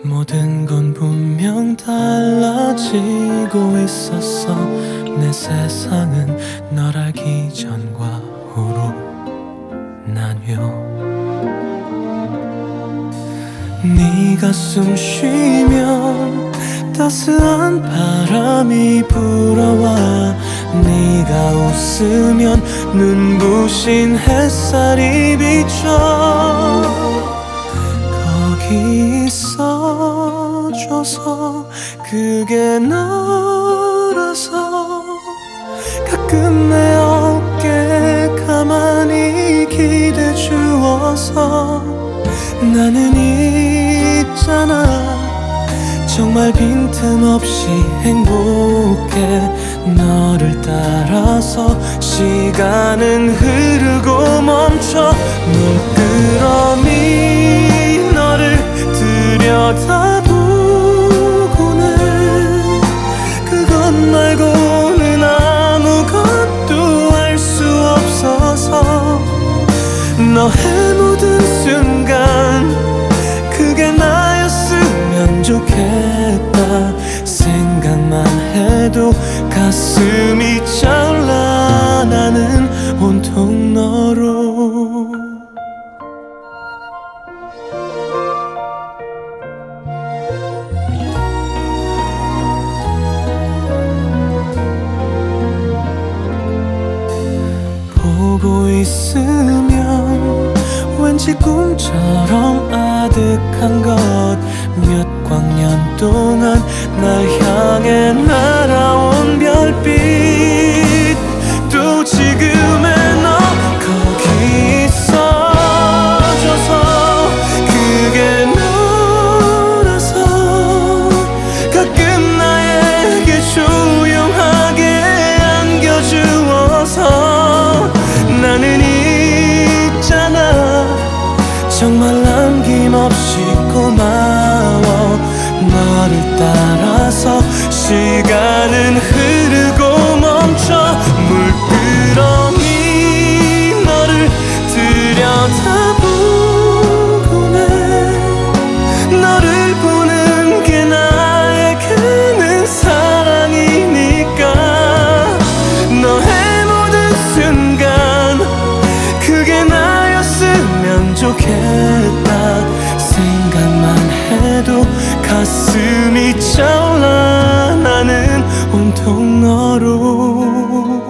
모든 건 분명 달라지고 있었어. 내 세상은 널 알기 전과 후로 나뉘어. 네가 숨 쉬면 따스한 바람이 불어와, 네가 웃으면 눈부신 햇살이 비춰. 거기 있어줘서 그게 너라서 가끔 내 어깨에 가만히 기대 주어서 나는 있잖아. 정말 빈틈없이 행복해. 너를 따라서 시간은 흐르고 멈춰. 물끄러미 너를 들여다보고는 그것 말고는 아무것도 알 수 없어서 너의 모든 순간 그게 나였으면 좋겠다. 생각만 해도 가슴이 차올라. 나는 온통 너로. 보고 있으면 왠지 꿈처럼 아득한 것. 몇 광년 동안 날 향해 날아온 별빛. 또 지금의 너 거기 있어줘서 그게 너라서 가끔 나에게 조용하게 안겨주어서 나는 있잖아. 정말 남김없이 고마워. 너를 따라서 시간은 흐르고 멈춰. 물끄러미 너를 들여다보고는 너를 보는 게 나에게는 사랑이니까. 너의 모든 순간 그게 나였으면 좋겠다. 생각만 해도 가슴이 차올라. 나는 온통 너로.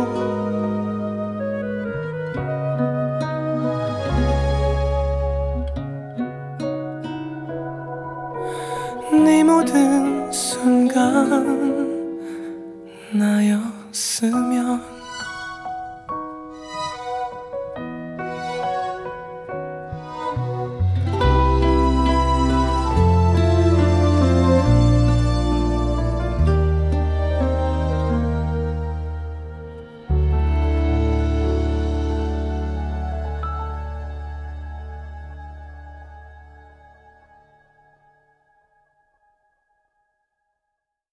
네 모든 순간 나였으면